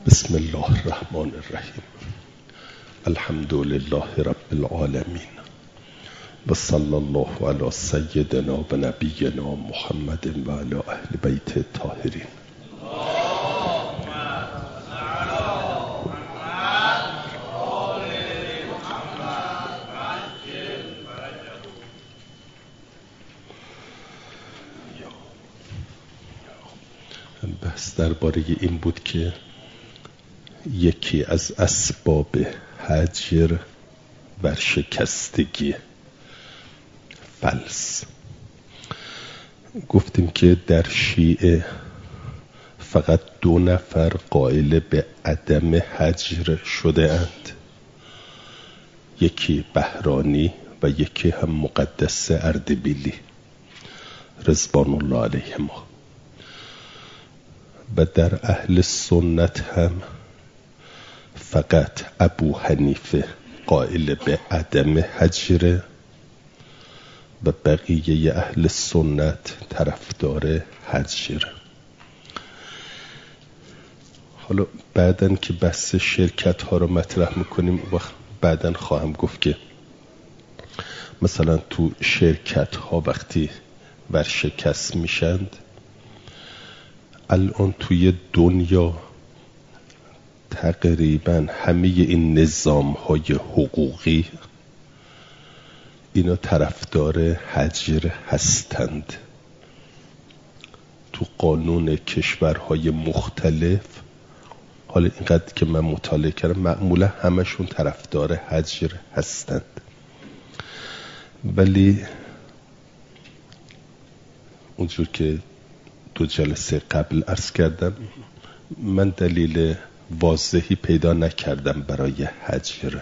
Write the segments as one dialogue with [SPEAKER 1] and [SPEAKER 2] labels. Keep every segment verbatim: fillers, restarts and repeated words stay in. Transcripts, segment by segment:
[SPEAKER 1] بسم الله الرحمن الرحیم. الحمد لله رب العالمین و صلی الله علی سیدنا و نبینا محمد و علی اهل بیت الطاهرین. بحث درباره این بود که یکی از اسباب هجر ورشکستگی فلس. گفتیم که در شیعه فقط دو نفر قائل به عدم هجر شده اند، یکی بهرانی و یکی هم مقدس اردبیلی رضوان الله علیهما. و در اهل سنت هم فقط ابو حنیفه قائل به عدم هجر و بقیه اهل سنت طرفدار هجر. حالا بعدن که بحث شرکت ها رو مطرح میکنیم وقت بعدن خواهم گفت که مثلا تو شرکت ها وقتی ورشکست میشند، الان توی دنیا تقریبا همه این نظام های حقوقی اینا طرفدار هجر هستند. تو قانون کشورهای مختلف، حالا اینقدر که من مطالعه کردم، معمولا همشون طرفدار هجر هستند. ولی اونجور که دو جلسه قبل عرض کردم، من دلیل واضحی پیدا نکردم برای هجر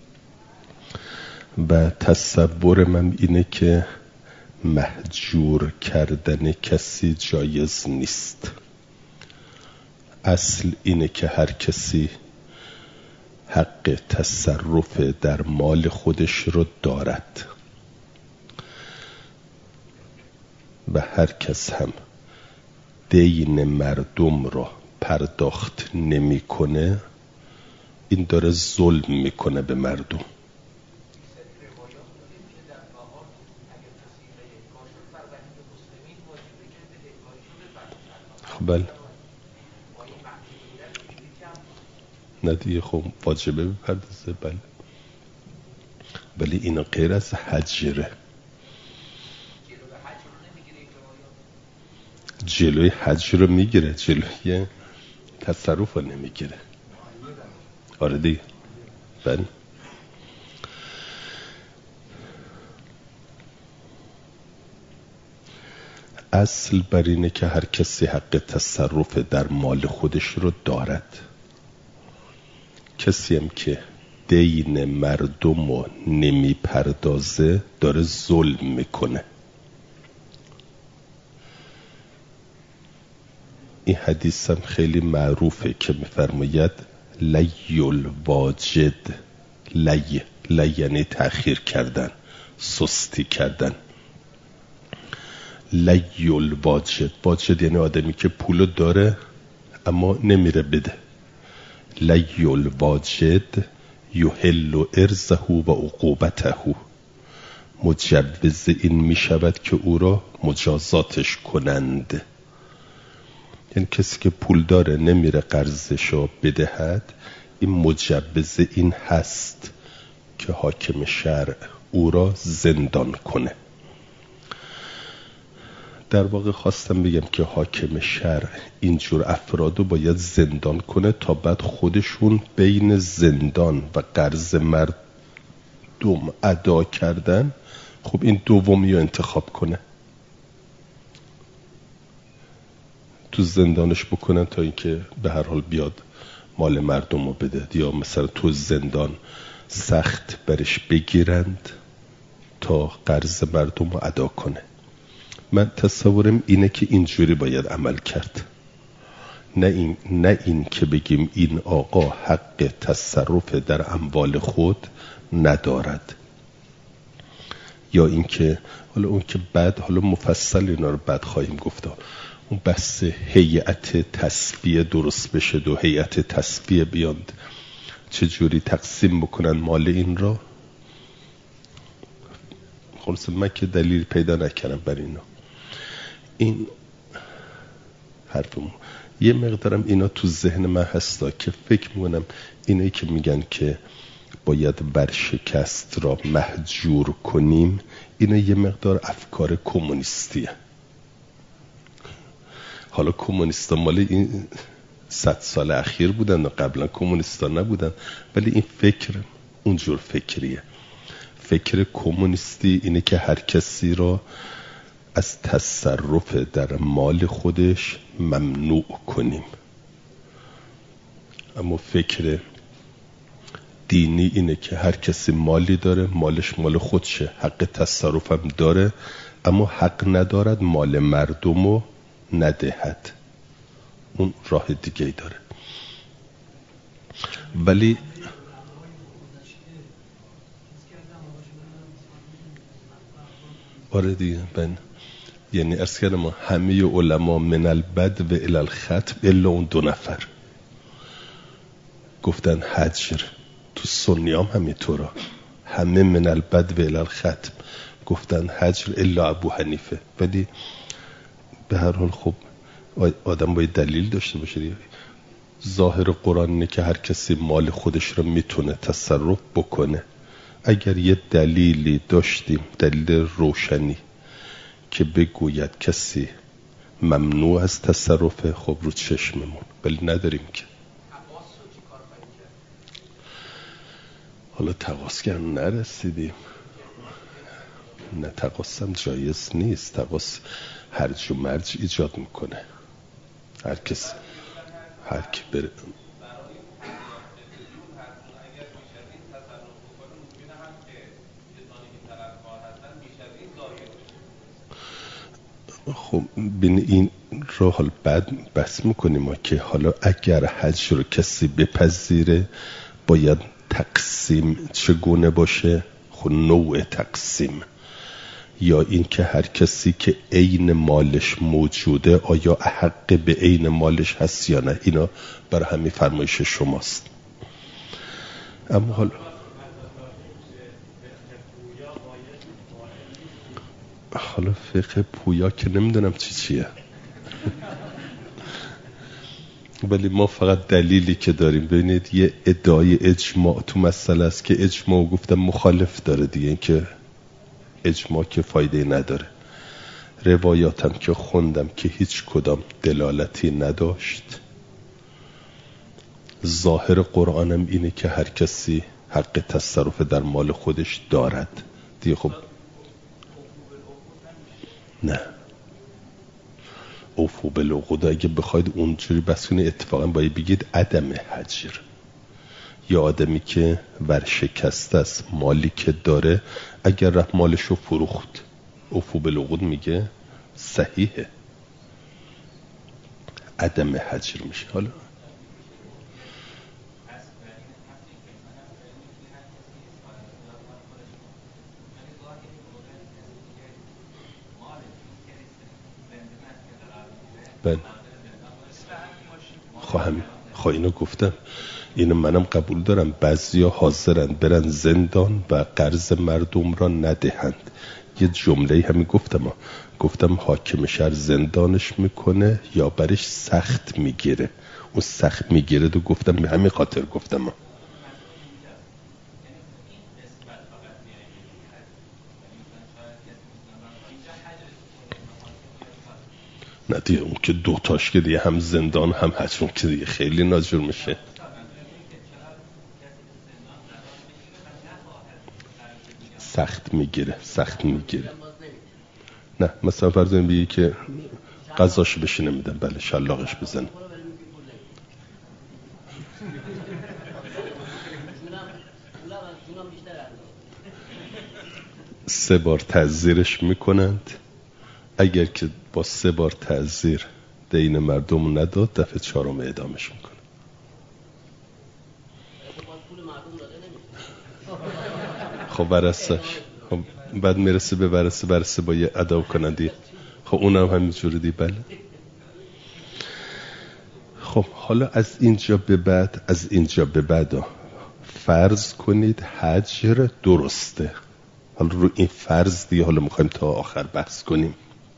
[SPEAKER 1] و تصور من اینه که مهجور کردن کسی جایز نیست. اصل اینه که هر کسی حق تصرف در مال خودش رو دارد و هر کس هم دین مردم را پرداخت نمی کنه، این داره ظلم میکنه به مردم. خب نه دیگه، خب واجبه بپردازه، بله، ولی اینا غیر از هجره. جلوی هجر رو میگیره، جلوی تصرف رو نمیگیره. آره دیگه، بله. اصل بر اینه که هر کسی حق تصرف در مال خودش رو دارد. کسی هم که دین مردم رو نمیپردازه داره ظلم میکنه. این حدیث هم خیلی معروفه که میفرماید لی الواجد، لی لی یعنی تأخیر کردن، سستی کردن. لی الواجد، واجد یعنی آدمی که پولو داره اما نمیره بده. لی الواجد یحل ارزه و عقوبته، مجوز این میشود که او را مجازاتش کنند. یعنی کسی که پول داره نمیره قرضشو بدهد، این مجوز این هست که حاکم شرع او را زندان کنه. در واقع خواستم بگم که حاکم شرع اینجور افرادو باید زندان کنه تا بعد خودشون بین زندان و قرض مردم ادا کردن، خب این دومی رو انتخاب کنه، تو زندانش بکنن تا اینکه به هر حال بیاد مال مردم رو بده، یا مثلا تو زندان سخت برش بگیرند تا قرض مردم رو ادا کنه. من تصورم اینه که اینجوری باید عمل کرد، نه این, نه این که بگیم این آقا حق تصرف در اموال خود ندارد، یا این که حالا اون که بعد حالا مفصل اینا رو بعد خواهیم گفت. اون بحث هیئت تصفیه درست بشه و هیئت تصفیه بیاند چجوری تقسیم بکنن مال این را. خلاص من که دلیل پیدا نکردم بر اینا. این حرفمون یه مقدارم اینا تو ذهن من هستا که فکر میکنم اینایی که میگن که باید ورشکست را مهجور کنیم، اینا یه مقدار افکار کمونیستیه. حالا کمونیستا مال این صد سال اخیر بودن و قبلا کمونیستا نبودن، ولی این فکر اونجور فکریه. فکر کمونیستی اینه که هر کسی را از تصرف در مال خودش ممنوع کنیم. اما فکر دینی اینه که هر کسی مالی داره، مالش مال خودشه، حق تصرف هم داره، اما حق ندارد مال مردمو ندهد. اون راه دیگه ای داره. ولی آره دیگه بن یعنی ارز کردم ما همه علما من البد و الی الختم الا اون دو نفر گفتن حجر. تو سنیام همینطورا همه من البد و الی الختم گفتن حجر الا ابو حنیفه. ولی به هر حال خب آدم باید دلیل داشته باشه دیگه. ظاهر قرآن اینه که هر کسی مال خودش رو میتونه تصرف بکنه. اگر یه دلیلی داشتیم، دلیل روشنی که بگوید کسی ممنوع از تصرفه، خب رو چشممون، ولی نداریم که. حالا تقاس که نرسیدیم. نه تقاس هم جایز نیست. تقاس هرج و مرج ایجاد میکنه. هر کس هر کی بره خب بین این رو حال بعد بحث میکنیم ما که حالا اگر حج رو کسی بپذیره باید تقسیم چگونه باشه. خب نوع تقسیم یا این که هر کسی که عین مالش موجوده آیا حق به عین مالش هست یا نه، اینا برای همین فرمایش شماست. اما حالا حالا فقه پویا که نمیدونم چی چیه ولی ما فقط دلیلی که داریم ببینید یه ادعای اجماع تو مسئله است که اجماع گفتم مخالف داره دیگه، این که اجماع که فایده نداره. روایاتم که خوندم که هیچ کدام دلالتی نداشت. ظاهر قرآنم اینه که هر کسی حق تصرف در مال خودش دارد دیگه. خب نه اوفو بالعقود اگه بخواید اونجوری بس کنید اتفاقا باید بگید عدم حجر. یا آدمی که ورشکسته است مالی که داره اگر رفت مالشو فروخت اوفو بالعقود میگه صحیحه، عدم حجر میشه. حالا بله خواهم خواهی اینو گفتم، اینو منم قبول دارم. بعضیا حاضرن برن زندان و قرض مردم را ندهند. یه جمله همین گفتم گفتم حاکم شهر زندانش میکنه یا برش سخت میگیره. اون سخت میگیره دو گفتم به همین خاطر گفتم نه دیگه اون که دوتاش که دیگه هم زندان هم حجم که دیگه خیلی ناجور میشه. سخت میگیره سخت میگیره نه مثلا فرض این بگی که قضاش بشه نمیدن، بله شلاقش بزن. سه بار تعزیرش میکنند. اگر که با سه بار تعزیر دین مردم نداد دفعه چهارم اعدامش میکنه. خب ورثش خب بعد میرسه به ورثه، ورثه با یه ادا کنندی. خب اونم همین جوری دی. بله خب حالا از اینجا به بعد از اینجا به بعد فرض کنید هجر درسته. حالا رو این فرض دیگه حالا میخوایم تا آخر بحث کنیم.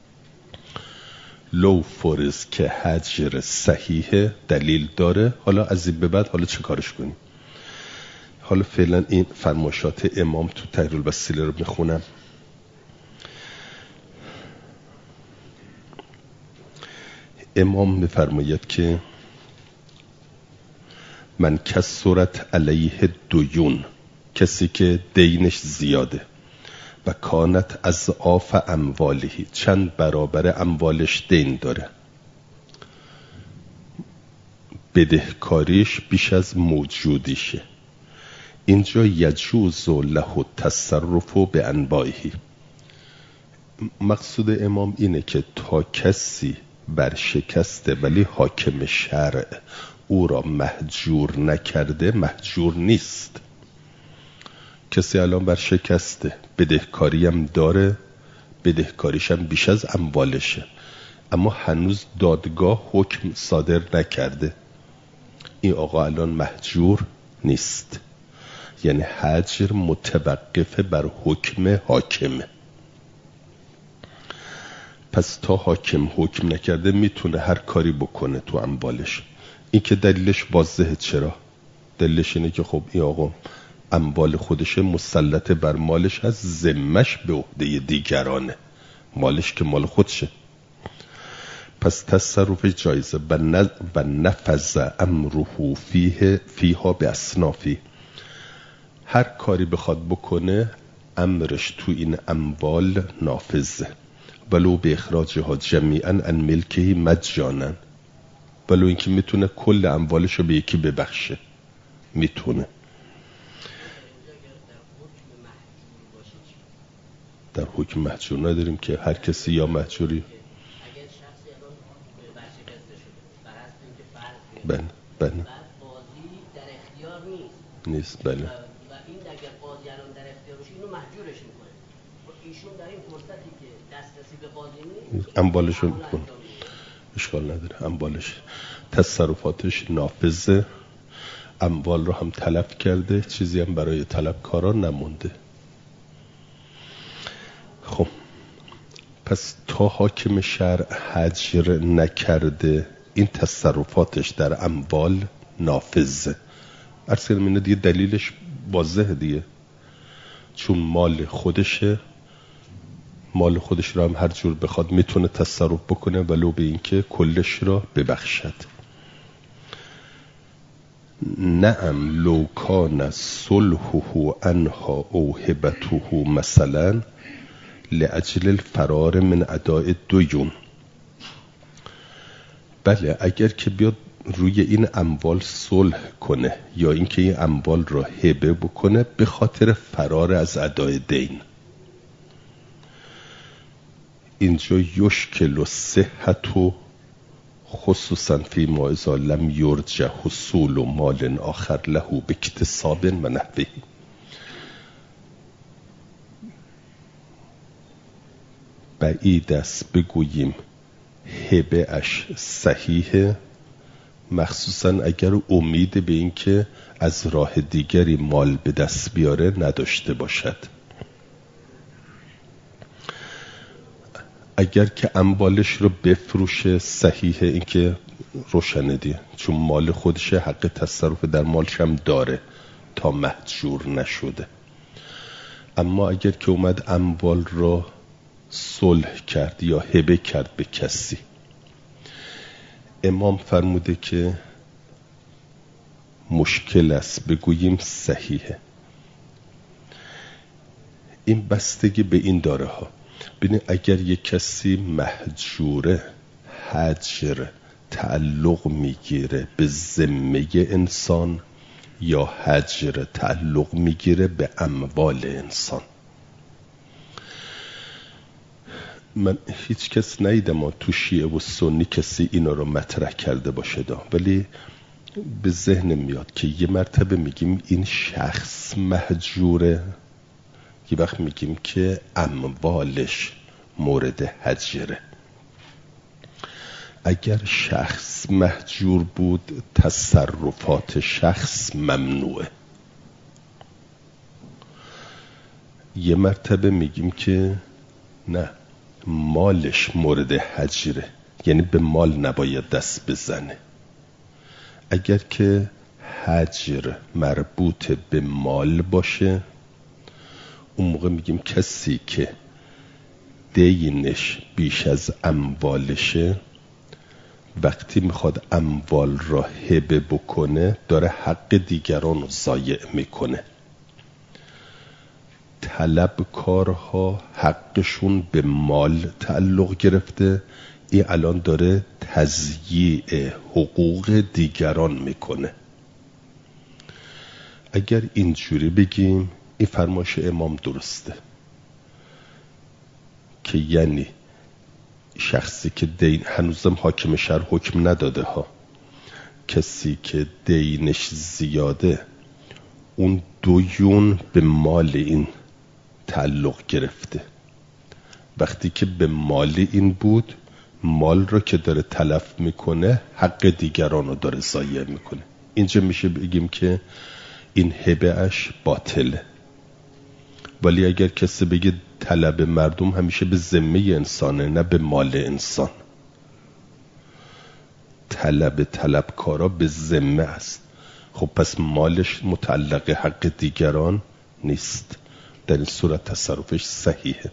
[SPEAKER 1] لو فرض که هجر صحیحه، دلیل داره، حالا از این به بعد حالا چه کارش کنیم؟ حالا فعلا این فرمایشات امام تو تحریر الوسیله رو میخونم. امام میفرماید که من کسرت علیه دیون، کسی که دینش زیاده، و کانت از آف اموالهی، چند برابر اموالش دین داره، بدهکاریش بیش از موجودیشه، اینجا یجوز له تصرف به انواعه. مقصود امام اینه که تا کسی برشکسته ولی حاکم شرع او را مهجور نکرده مهجور نیست. کسی الان برشکسته، بدهکاری هم داره، بدهکاریش هم بیش از اموالشه، اما هنوز دادگاه حکم صادر نکرده، این آقا الان مهجور نیست. یعنی هجر متوقف بر حکم حاکمه. پس تا حاکم حکم نکرده میتونه هر کاری بکنه تو اموالش. این که دلیلش واضحه. چرا؟ دلیلش اینه که خب این آقا اموال خودش مسلط بر مالش از، ذمش به عهده دیگرانه، مالش که مال خودشه. پس تصرف جایزه و نفذ امره فیه فیها به اصنافی. هر کاری بخواد بکنه امرش تو این اموال نافذه، ولو به اخراجها جمیعا ان ملکه مجانا، ولو اینکه میتونه کل اموالش رو به یکی ببخشه، میتونه. در حکم مهجور نداریم که هر کسی یا مهجوری.
[SPEAKER 2] اگر شخصی الان برشکسته شده بر اساس اینکه فرض
[SPEAKER 1] بله بله
[SPEAKER 2] بعد قاضی در اختیار نیست
[SPEAKER 1] نیست بله
[SPEAKER 2] و این اگر قاضی الان در اختیار باشه اینو مهجورش میکنه، ایشون در این فرصتی که دسترسی به قاضی نیست
[SPEAKER 1] اموالش رو میکنه، اشکال نداره، اموالش تصرفاتش نافذه، اموال رو هم طلب کرده، چیزی هم برای طلبکاران نمونده. خب پس تا حاکم شرع هجر نکرده این تصرفاتش در اموال نافذه. عرض کردم اینه دیگه دلیلش واضحه دیگه، چون مال خودشه، مال خودش رو هم هر جور بخواد میتونه تصرف بکنه ولو به اینکه کلش را ببخشد. نعم لو کان صلحه عنها او هبته مثلا لاجل الفرار من اداء الدیون. بله اگر که بیاد روی این اموال صلح کنه یا اینکه این اموال را هبه بکنه به خاطر فرار از ادای دین، اینجا یشکل صحت و خصوصا فی ما اذا لم یرجع حصول و مال آخر له باکتساب و نحوه. بعید است بگوییم هبه اش صحیحه، مخصوصا اگر امید به این که از راه دیگری مال به دست بیاره نداشته باشد. اگر که اموالش رو بفروشه صحیحه، این که روشنه دیه، چون مال خودشه، حق تصرف در مالش هم داره تا مهجور نشده. اما اگر که اومد اموال رو صلح کرد یا هبه کرد به کسی، امام فرموده که مشکل است بگوییم صحیحه. این بستگی به این داره ها. ببین اگر یک کسی مهجوره، هجر تعلق میگیره به ذمه انسان یا هجر تعلق میگیره به اموال انسان. من هیچ کس ندیدم تو شیعه و سنی کسی اینا رو مطرح کرده باشه دا، ولی به ذهن میاد که یه مرتبه میگیم این شخص مهجوره، یه وقت میگیم که اموالش مورد هجره. اگر شخص مهجور بود تصرفات شخص ممنوعه. یه مرتبه میگیم که نه، مالش مورد حجره، یعنی به مال نباید دست بزنه. اگر که حجر مربوط به مال باشه اون موقع میگیم کسی که دینش بیش از اموالشه وقتی میخواد اموال را هبه بکنه داره حق دیگران رو ضایع میکنه. طلبکارها حقشون به مال تعلق گرفته، این الان داره تضییع حقوق دیگران میکنه. اگر اینجوری بگیم این فرمایش امام درسته که یعنی شخصی که دین، هنوزم حاکم شهر حکم نداده ها، کسی که دینش زیاده اون دویون به مال این تعلق گرفته، وقتی که به مال این بود مال رو که داره تلف میکنه حق دیگران رو داره ضایع میکنه. اینجا میشه بگیم که این هبه اش باطله. ولی اگر کسی بگه طلب مردم همیشه به ذمه انسانه نه به مال انسان، طلب طلبکارا به ذمه است، خب پس مالش متعلق حق دیگران نیست، در این صورت تصرفش صحیحه.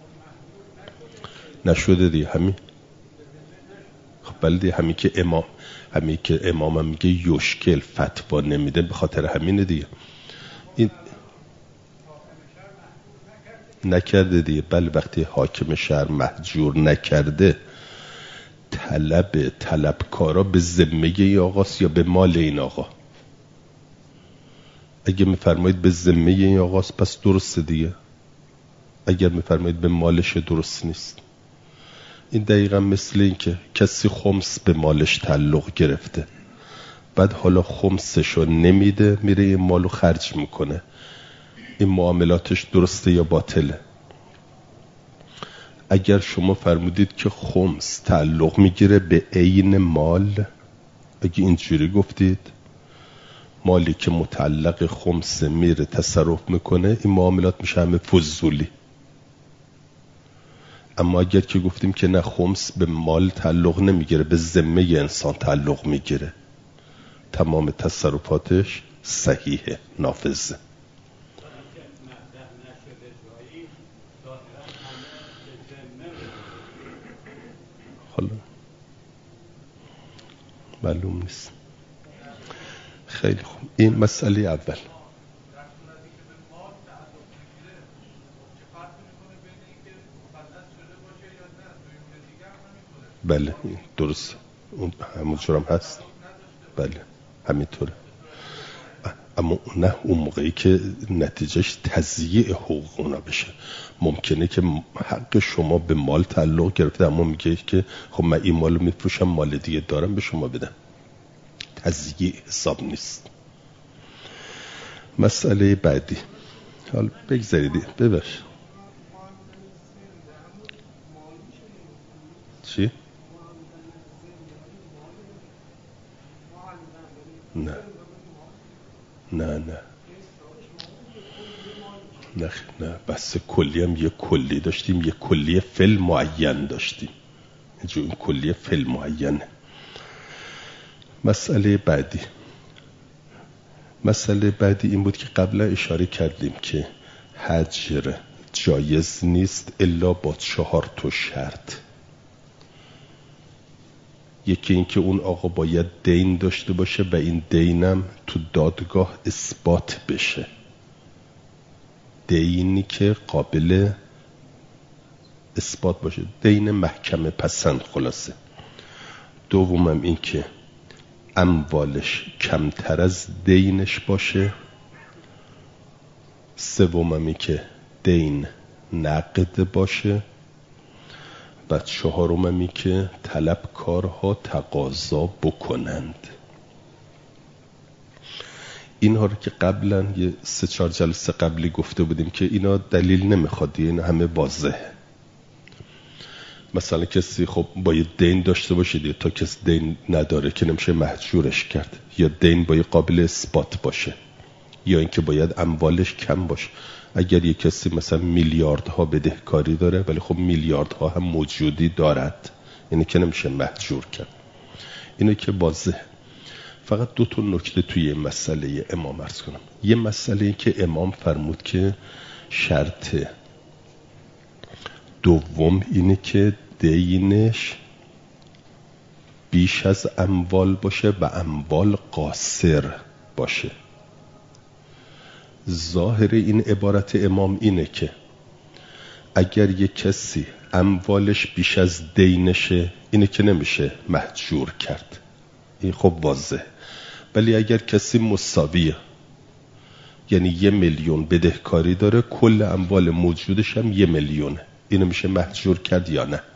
[SPEAKER 1] نشده دیگه همین. خب بلدی همین که امام همین که امام هم میگه یشکل فتوا نمیده به خاطر همینه دیگه. این نکرده دیگه. بله وقتی حاکم شهر مهجور نکرده طلب طلبکارا به ذمه ای آقاست یا به مال این آقا؟ اگه میفرمایید به ذمه این آقاست پس درسته دیگه، اگر میفرمایید به مالش درست نیست. این دقیقا مثل این که کسی خمس به مالش تعلق گرفته بعد حالا خمسشو نمیده میره این مالو خرج میکنه، این معاملاتش درسته یا باطله؟ اگر شما فرمودید که خمس تعلق میگیره به عین مال، اگه اینجوری گفتید مالی که متعلق خمس میره تصرف میکنه این معاملات میشه همه فضولی. اما اگر که گفتیم که نه خمس به مال تعلق نمیگیره به ذمه انسان تعلق میگیره تمام تصرفاتش صحیحه نافذه. حالا معلوم نیست. خیلی خوب، این مسئله اول. بله درست، اون همونجور هم هست. بله همینطوره. اما نه اون موقعی که نتیجهش تضییع حقوق اونا بشه. ممکنه که حق شما به مال تعلق گرفته اما میگه که خب من این مالو میفروشم مال دیگه دارم به شما بدم، تضییع حساب نیست. مسئله بعدی. حالا بگذارید ببخش چی؟ نه نه نه نه نه بس کلی هم یه کلی داشتیم، یه کلی فل معین داشتیم، اینجا این کلی فل معینه. مسئله بعدی. مسئله بعدی این بود که قبلا اشاره کردیم که حجر جایز نیست الا با چهار تا شرط. یکی این که اون آقا باید دین داشته باشه و این دینم تو دادگاه اثبات بشه، دینی که قابل اثبات باشه، دین محکمه پسند خلاصه. دومم این که اموالش کمتر از دینش باشه. سومم این که دین نقد باشه. و چهارمم این که طلبکارها تقاضا بکنند. اینها رو که قبلا یه سه چهار جلسه قبلی گفته بودیم که اینا دلیل نمیخواد، اینا همه واضحه. مثلا کسی خب باید دین داشته باشه دیگه، تا کسی دین نداره که نمیشه محجورش کرد، یا دین باید قابل اثبات باشه، یا اینکه باید اموالش کم باشه. اگر یک کسی مثلا میلیاردها بدهکاری داره ولی خب میلیاردها هم موجودی دارد، یعنی که نمیشه محجور کرد. اینه که واضحه. فقط دو تا نکته توی مسئله امام عرض کنم. یه مسئله این که امام فرمود که شرط دوم اینه که دینش بیش از اموال باشه و اموال قاصر باشه. ظاهر این عبارت امام اینه که اگر یک کسی اموالش بیش از دینشه، اینه که نمیشه محجور کرد، این خب واضحه. ولی اگر کسی مساویه، یعنی یه میلیون بدهکاری داره، کل اموال موجودش هم یه میلیونه، اینو میشه محجور کرد یا نه؟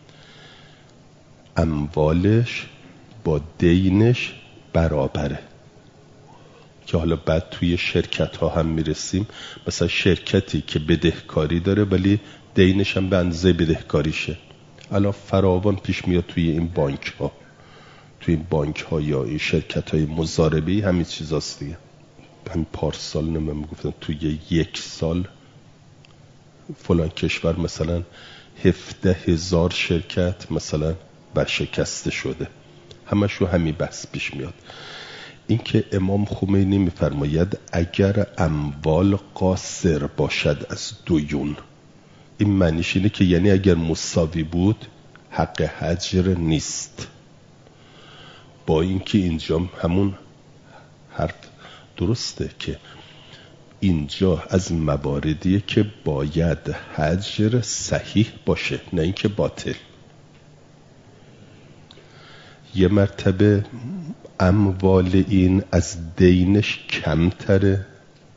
[SPEAKER 1] اموالش با دینش برابره، که حالا بعد توی شرکت ها هم میرسیم. مثلا شرکتی که بدهکاری داره ولی دینش هم به اندازه بدهکاریشه، الان فراوان پیش میاد توی این بانک ها، توی این بانک ها یا این شرکت های مضاربی همین چیز هست دیگه. همین پارسال نمیم گفتن توی یک سال فلان کشور مثلا هفده هزار شرکت مثلا برشکسته شده، همش رو همین بحث پیش میاد. این که امام خمینی میفرماید اگر اموال قاصر باشد از دیون، این معنیش اینه که یعنی اگر مساوی بود حق حجر نیست. با اینکه اینجا همون حرف درسته که اینجا از مواردیه که باید حجر صحیح باشه، نه اینکه باطل. یه مرتبه اموال این از دینش کمتره،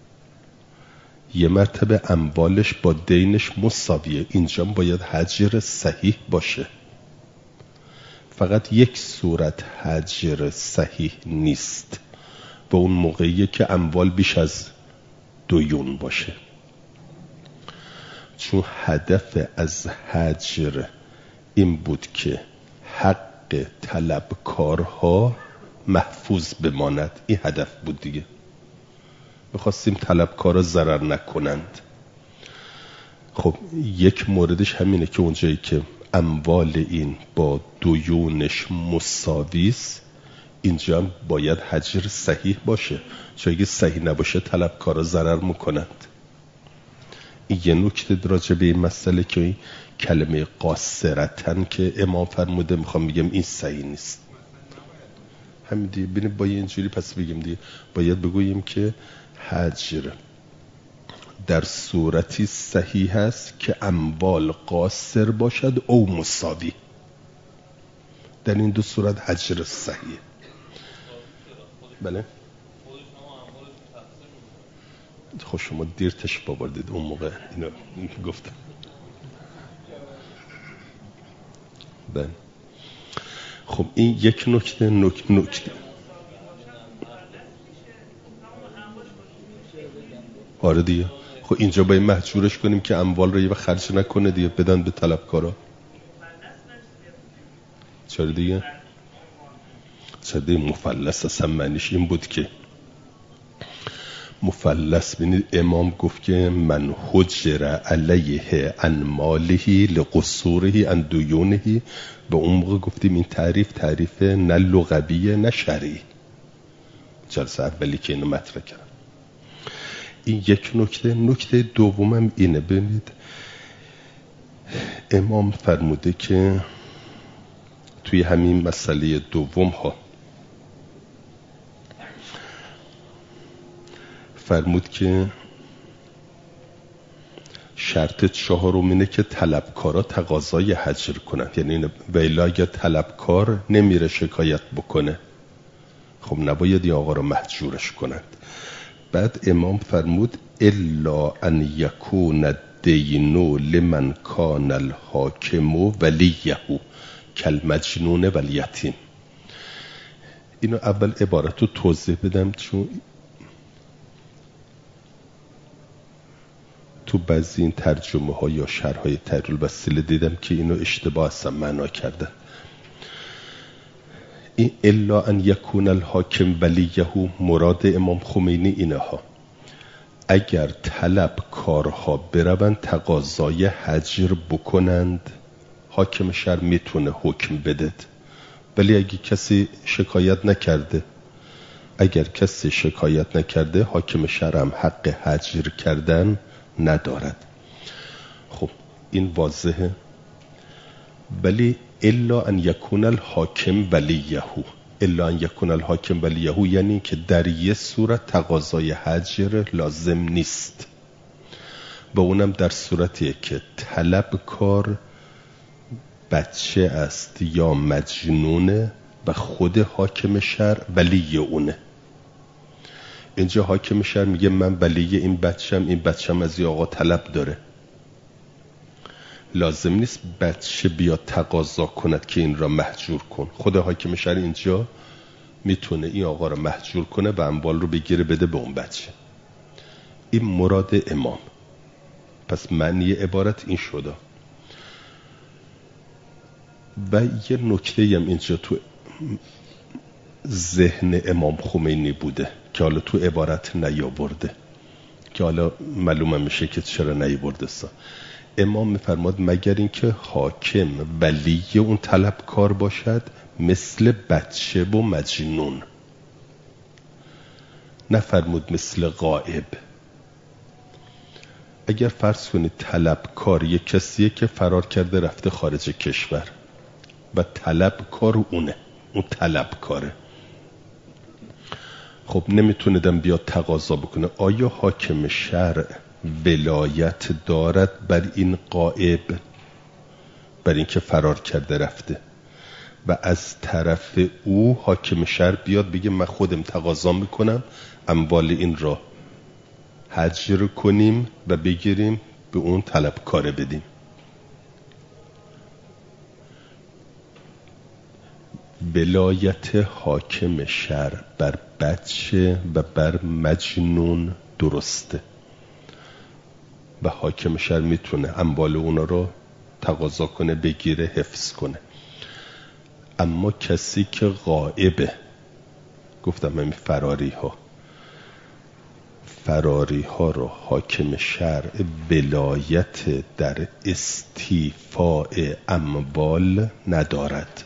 [SPEAKER 1] یه مرتبه اموالش با دینش مساویه، اینجا باید حجر صحیح باشه. فقط یک صورت حجر صحیح نیست، و اون موقعیه که اموال بیش از دیون باشه، چون هدف از حجر این بود که حق طلبکارها محفوظ بماند. این هدف بود دیگه، میخواستیم طلبکارها ضرر نکنند. خب یک موردش همینه که اونجایی که اموال این با دیونش مساویست، اینجا هم باید حجر صحیح باشه، چون اگه صحیح نباشه طلبکارها ضرر میکنند. این یه نکته راجع به این مسئله که این کلمه قاصرتن که امام فرموده، میخوام بگم این صحیح نیست. همین دیگه ببینید با اینجوری پس بگیم دیگه باید بگوییم که حجر در صورتی صحیح است که اموال قاصر باشد او مساوی. در این دو صورت حجر صحیح. بله خب شما دیر تشریف آوردید اون موقع اینو گفتم. بله خب این یک نکته نک نکته آره دیگه. خب اینجا باید محجورش کنیم که اموال رو یه وقت خرج نکنه دیگه، بدن به طلبکارا. چرا دیگه؟ چرا دیگه؟ مفلس اصلا معنیش این بود که مفلس، بینید امام گفت که من حجر علیه عن ماله لقصوره عن دیونه. به اون موقع گفتیم این تعریف تعریف نه لغویه نه شرعی، جلسه اولی که اینو مطرح کردم. این یک نکته. نکته دومم اینه، ببینید امام فرموده که توی همین مسئله دوم ها فرمود که شرط چهارم اینه که طلبکارا تقاضای حجر کنند، یعنی ویلا اگر طلبکار نمیره شکایت بکنه خب نباید یا آقا رو محجورش کنند. بعد امام فرمود الا ان یکون الدین لمن کان الحاکم ولیه کالمجنون والیتیم. اینو اول عبارت رو توضیح بدم، چون تو بعضی این ترجمه ها یا شرح های تحریر الوسیله دیدم که اینو اشتباه هستم معنا کردن. این الا ان یکون الحاکم ولیه، مراد امام خمینی اینه ها، اگر طلب کارها بروند تقاضای حجر بکنند حاکم شهر میتونه حکم بده، ولی اگه کسی شکایت نکرده اگر کسی شکایت نکرده حاکم شهر هم حق حجر کردن ندارد. خب این واضحه. ولی الا ان یکون الحاکم ولیه، الا ان یکون الحاکم ولیه یعنی که در یه صورت تقاضای حجر لازم نیست، و اونم در صورتیه که طلب کار بچه است یا مجنونه و خود حاکم شهر ولی اونه. اینجا حاکم شهر میگه من ولی این بچم، این بچم از یه آقا طلب داره، لازم نیست بچه بیا تقاضا کند که این را محجور کن. خود حاکم شهر اینجا میتونه این آقا را محجور کنه و اموال رو بگیره بده به اون بچه. این مراد امام. پس معنی عبارت این شده. و یه نکته هم اینجا تو ذهن امام خمینی بوده که حالا تو عبارت نیاورده، که حالا معلومه میشه که چرا نیاورده است. امام میفرماد مگر اینکه حاکم ولی اون طلبکار باشد مثل بچه و مجنون، نفرمود مثل غائب. اگر فرض کنید طلبکار یک کسیه که فرار کرده رفته خارج کشور و طلبکار اونه، اون طلبکاره، خب نمیتونیدم بیاد تقاضا بکنه آیا حاکم شرع ولایت دارد بر این غائب، بر این که فرار کرده رفته، و از طرف او حاکم شرع بیاد بگه من خودم تقاضا میکنم اموال این را حجر کنیم و بگیریم به اون طلبکاره بدیم؟ ولایت حاکم شرع بر بچه و بر مجنون درسته و حاکم شرع میتونه اموال اونا رو تقاضا کنه بگیره حفظ کنه. اما کسی که غائبه، گفتم همین فراری ها فراری ها رو حاکم شرع ولایت در استیفاء اموال ندارد،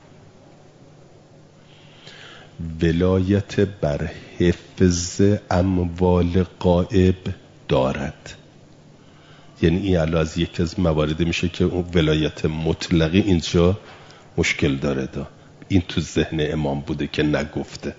[SPEAKER 1] ولایت بر حفظ اموال غائب دارد. یعنی این الان از یکی از موارد میشه که اون ولایت مطلقی اینجا مشکل داره. دا این تو ذهن امام بوده که نگفته.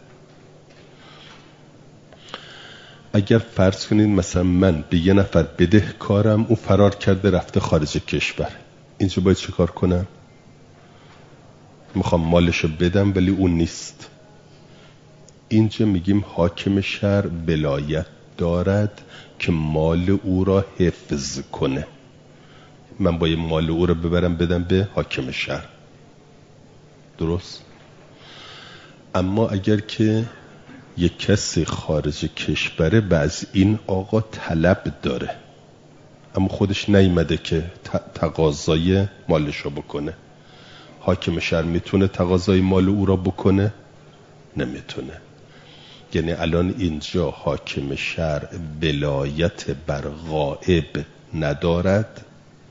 [SPEAKER 1] اگر فرض کنید مثلا من به یه نفر بدهکارم، اون فرار کرده رفته خارج کشور، اینجا باید چه کار کنم؟ میخوام مالشو بدم ولی اون نیست. اینجا میگیم حاکم شهر ولایت دارد که مال او را حفظ کنه. من باید مال او را ببرم بدم به حاکم شهر، درست؟ اما اگر که یک کسی خارج کشوره و از این آقا طلب داره اما خودش نیامده که تقاضای مالش را بکنه، حاکم شهر میتونه تقاضای مال او را بکنه؟ نمیتونه. یعنی الان اینجا حاکم شرع ولایت بر غائب ندارد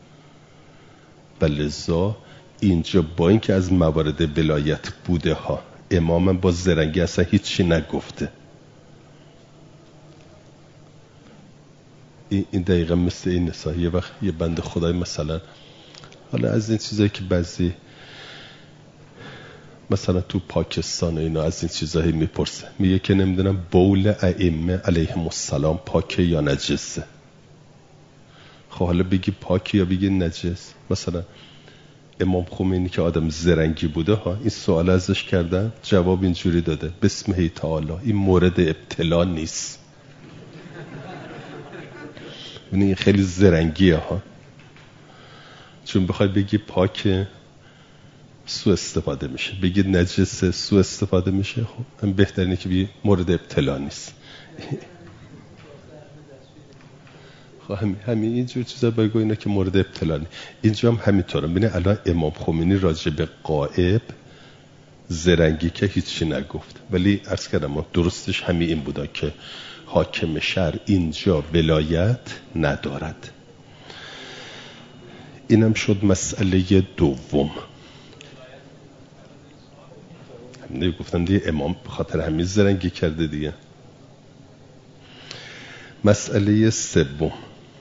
[SPEAKER 1] و لذا اینجا با اینکه از موارد ولایت بوده ها، امام با زرنگی اصلا هیچی نگفته. این دقیقا مثل این نسا یه وقت یه بند خدای مثلا حالا از این چیزایی که بعضی مثلا تو پاکستان و اینا از این چیزایی میپرسه، میگه که نمیدونم بول ائمه علیهم السلام پاکه یا نجسه. خب حالا بگی پاکه یا بگی نجس؟ مثلا امام خمینی که آدم زرنگی بوده ها، این سوال ازش کردن، جواب اینجوری داده بسمه تعالی این مورد ابتلا نیست. این خیلی زرنگیه ها، چون بخوای بگی پاکه سو استفاده میشه، بگید نجسه سو استفاده میشه. خب هم بهترینه که بگید مورد ابتلا نیست. خب همین همین اینجور چیزا بگو، اینا که مورد ابتلا. اینجا هم همینطوره. ببین الان امام خمینی راجع به غائب زرنگی که هیچی نگفت، ولی عرض کردم درستش همین این بودا که حاکم شهر اینجا ولایت ندارد. اینم شد مسئله دوم. همین گفتم دیگه امام خاطر همین زرنگی کرده دیگه. مسئله سوم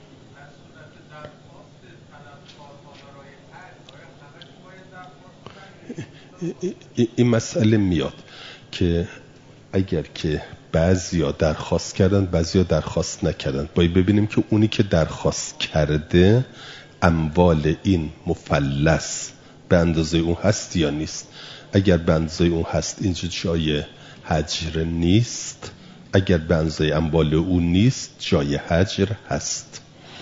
[SPEAKER 1] این مسئله میاد که اگر که بعضیا درخواست کردن بعضیا درخواست نکردن، باید ببینیم که اونی که درخواست کرده اموال این مفلس به اندازه اون هست یا نیست. اگر به اندازه اون هست اینجا جای حجر نیست، اگر به اندازه اموال اون نیست جای حجر هست.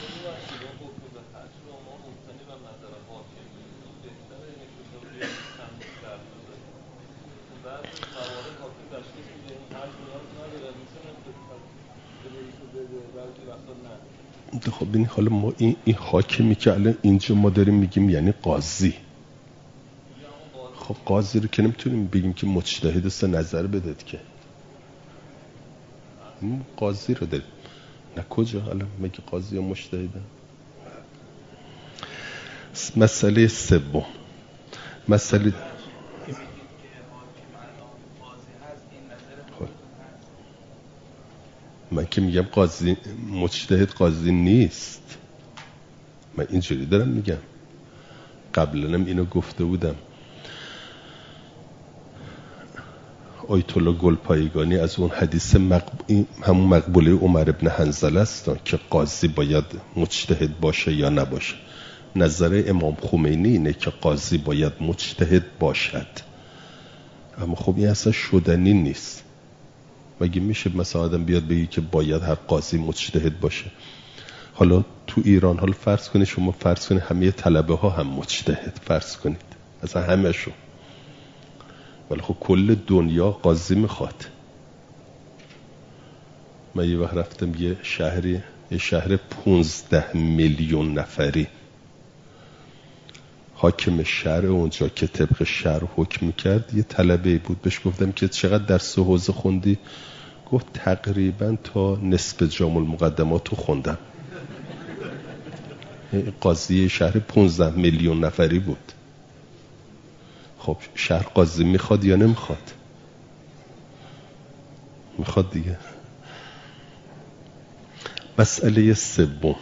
[SPEAKER 1] خب این حالا ما این, این حاکمی که الان اینجا ما داریم میگیم یعنی قاضی. خب قاضی رو که نمیتونیم بگیم که مجتهد است نظر بدهد که قاضی رو داریم. نه کجا الان مگه قاضی یا مجتهده؟ مسئله سوم مسئله من که میگم قاضی مجتهد قاضی نیست، من اینجوری دارم میگم. قبلا هم اینو گفته بودم. آیت الله گلپایگانی از اون حدیث مقب... همون مقبوله عمر ابن حنظله است که قاضی باید مجتهد باشه یا نباشه. نظر امام خمینی اینه که قاضی باید مجتهد باشد، اما خب این اصلا شدنی نیست. مگه میشه مثلا آدم بیاد بگی که باید هر قاضی مجتهد باشه؟ حالا تو ایران حالا فرض کنید شما فرض کنید همه طلبه ها هم مجتهد فرض کنید، اصلا همه شو، ولی خب کل دنیا قاضی میخواد. من یه وقت رفتم یه شهری یه شهر پونزده میلیون نفری، حاکم شهر اونجا که طبق شهر حکم میکرد یه طلبه بود، بهش گفتم که چقدر درس حوزه خوندی؟ گفت تقریبا تا نصف جامع المقدمات رو خوندم. قاضی شهر پونزده میلیون نفری بود. خب شهر قاضی میخواد یا نمیخواد؟ میخواد دیگه. مسئله سوم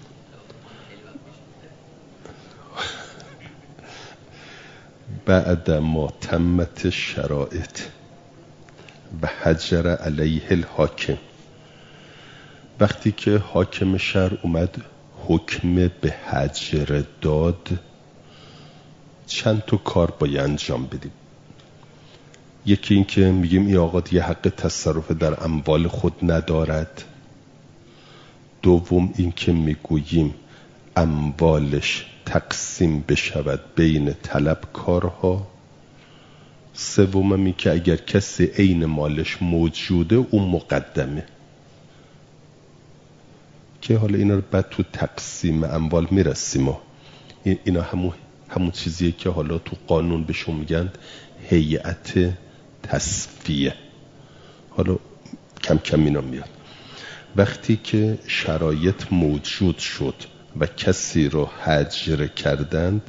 [SPEAKER 1] بعد ما تمت شرائط و حجر علیه الحاکم، وقتی که حاکم شهر اومد حکم به حجر داد، چند تا کار باید انجام بدیم. یکی این که میگیم این آقا دیگه حق تصرف در اموال خود ندارد. دوم این که میگوییم اموالش تقسیم بشود بین طلبکارها. سوم این که اگر کسی عین مالش موجوده اون مقدمه، که حالا اینا رو بعد تو تقسیم اموال میرسیم. اینا همون همون چیزیه که حالا تو قانون بهشون میگن هیئت تصفیه. حالا کم کم اینا میاد. وقتی که شرایط موجود شد و کسی رو حجر کردند،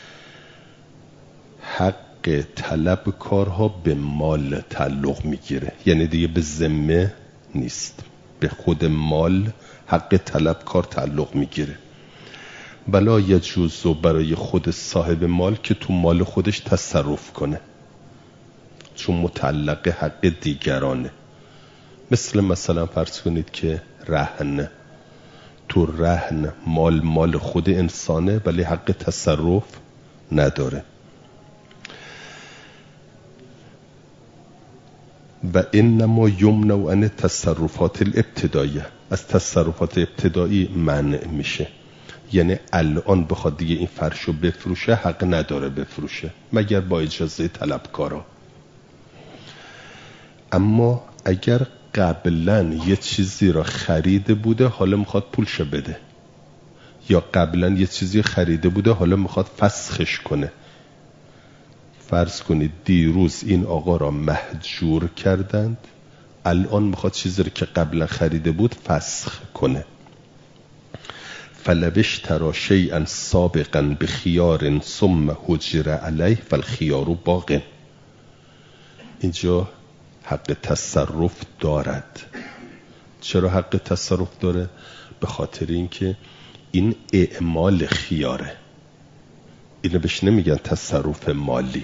[SPEAKER 1] حق طلب کارها به مال تعلق میگیره، یعنی دیگه به ذمه نیست، به خود مال حق طلب کار تعلق میگیره. بلا یجوز برای خود صاحب مال که تو مال خودش تصرف کنه، چون متعلق حق دیگرانه. مثل مثلا فرض کنید که رهن، تو رهن مال مال خود انسانه ولی حق تصرف نداره. و انما یمنع عن تصرفات الابتداییه، از تصرفات ابتدایی منع میشه. یعنی الان بخواد دیگه این فرشو بفروشه حق نداره بفروشه مگر با اجازه طلبکارا. اما اگر قبلا یه چیزی را خریده بوده حالا میخواد پولش بده، یا قبلا یه چیزی خریده بوده حالا میخواد فسخش کنه. فرض کنید دیروز این آقا را مهجور کردند، الان میخواد چیزی را که قبلا خریده بود فسخ کنه. فلبش ترا شیئا سابقا بخیار ثم حجر علیه فالخیار باق. اینجا حق تصرف دارد. چرا حق تصرف داره؟ به خاطر اینکه این اعمال خیاره، اینو بهش نمیگن تصرف مالی.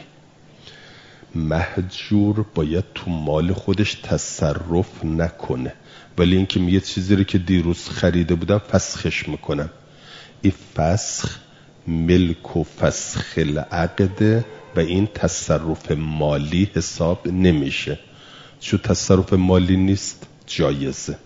[SPEAKER 1] مهجور باید تو مال خودش تصرف نکنه، ولی اینکه یه چیزی رو که دیروز خریده بودم فسخش میکنم، این فسخ ملک و فسخ العقد و این تصرف مالی حساب نمیشه. چون تصرف مالی نیست جایزه.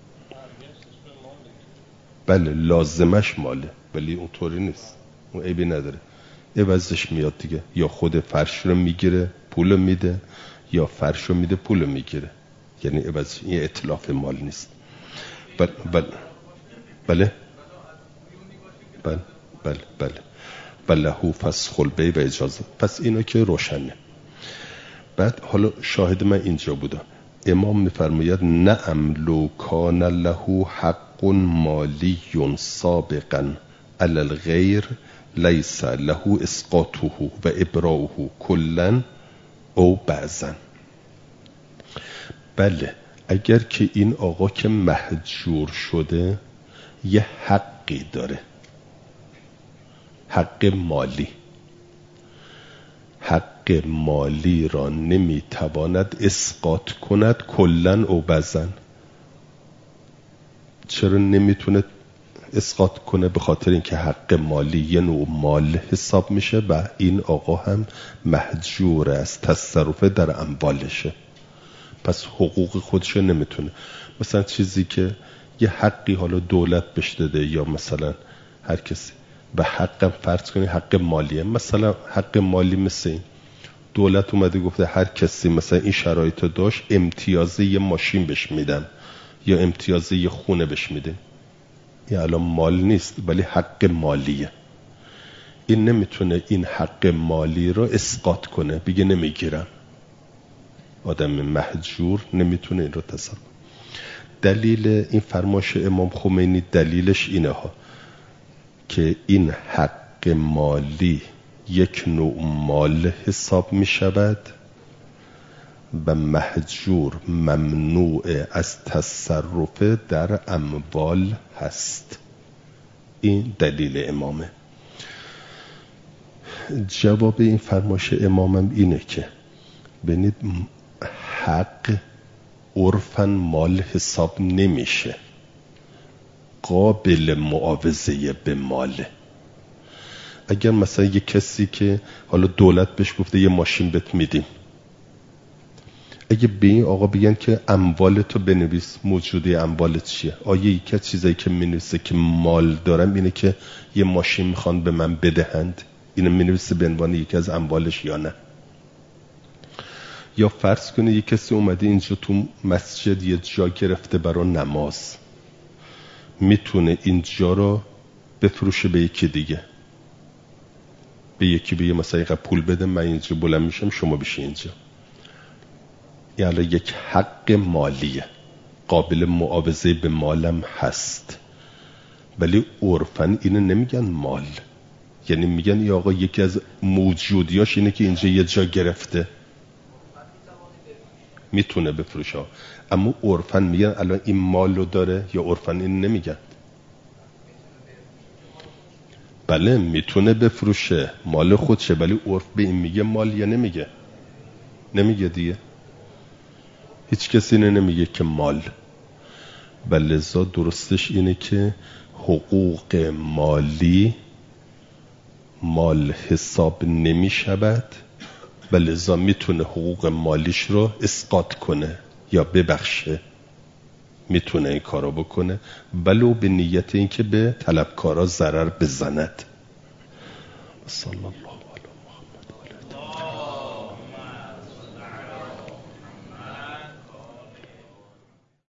[SPEAKER 1] بله لازمش ماله ولی اونطوری نیست، اون عیبی نداره. عوضش میاد دیگه، یا خود فرش رو میگیره پول میده، یا فرش رو میده پول میگیره، یعنی عوض. این اتلاف مال نیست. بله بله بله بله بله بله بله هو فسخ البیع و اجازه. پس اینا که روشنه. بعد حالا شاهد من اینجا بودم، امام میفرماید نعم لو کان له حق مالی سابقا علی الغیر لیس له اسقاطه و ابراؤه کلا او بعضا. بله اگر که این آقا که مهجور شده یه حقی داره، حق مالی، حق مالی را نمیتواند اسقاط کند کلن او بعضن. چرا نمیتونه اسقاط کنه؟ به خاطر اینکه حق مالی یه نوع مال حساب میشه و این آقا هم مهجور است، تصرف در اموالشه، پس حقوق خودش نمیتونه. مثلا چیزی که یه حقی حالا دولت بهش داده یا مثلا هر کسی، و حقم فرض کنی حق مالیه، مثلا حق مالی مثل این دولت اومده گفته هر کسی مثلا این شرایط داشت امتیازه یه ماشین بهش میدم یا امتیازه یه خونه بهش میده. این الان مال نیست ولی حق مالیه. این نمیتونه این حق مالی رو اسقاط کنه، بگه نمیگیرم. آدم مهجور نمیتونه این رو تصرف. دلیل این فرمایش امام خمینی دلیلش اینه ها که این حق مالی یک نوع مال حساب می شود و مهجور ممنوع از تصرف در اموال هست. این دلیل امامه. جواب این فرمایش امامم اینه که ببینید حق عرفاً مال حساب نمیشه، قابل معاوضه به ماله. اگر مثلا یه کسی که حالا دولت بهش گفته یه ماشین بهت میدیم، اگه به این آقا بگن که اموالتو بنویس، موجودی اموالت چیه؟ آیا یکی از چیزایی که مینویسه که مال دارم اینه که یه ماشین میخوان به من بدهند، اینو مینویسه به عنوان یکی از اموالش یا نه؟ یا فرض کنه یه کسی اومده اینجا تو مسجد یه جا گرفته برای نماز، میتونه اینجا رو بفروشه به یکی دیگه، به یکی بگه مثلا اینقدر پول بده من اینجا بلند میشم شما بشی اینجا. یعنی یک حق مالیه، قابل معاوضه به مالم هست، ولی عرفاً اینو نمیگن مال. یعنی میگن ای آقا یکی از موجودیاش اینه که اینجا یه جا گرفته میتونه بفروشه، اما عرفاً میگن الان این مالو داره، یا عرفاً این نمیگن. بله میتونه بفروشه مال خودشه، ولی عرف به این میگه مال یا نمیگه؟ نمیگه دیگه. هیچ کسی اینه نمیگه که مال. بلذا درستش اینه که حقوق مالی مال حساب نمی شود، بلذا میتونه حقوق مالیش رو اسقاط کنه یا ببخشه، میتونه این کارو بکنه ولو به نیت اینکه به طلبکارا ضرر بزند. صلی الله